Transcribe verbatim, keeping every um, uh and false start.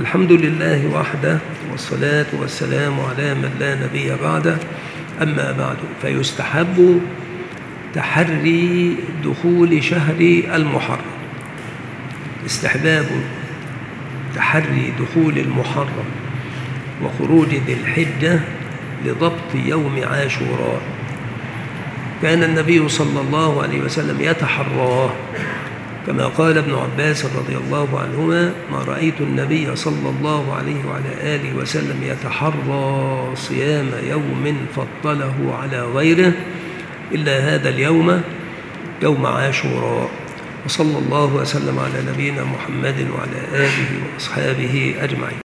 الحمد لله وحده، والصلاة والسلام على من لا نبي بعده. أما بعد، فيستحب تحري دخول شهر المحرم. استحباب تحري دخول المحرم وخروج ذي الحجة لضبط يوم عاشوراء. كان النبي صلى الله عليه وسلم يتحراه، كما قال ابن عباس رضي الله عنهما: ما رأيت النبي صلى الله عليه وعلى آله وسلم يتحرى صيام يوم فضله على غيره إلا هذا اليوم، يوم عاشوراء. وصلى الله وسلم على نبينا محمد وعلى آله وأصحابه أجمعين.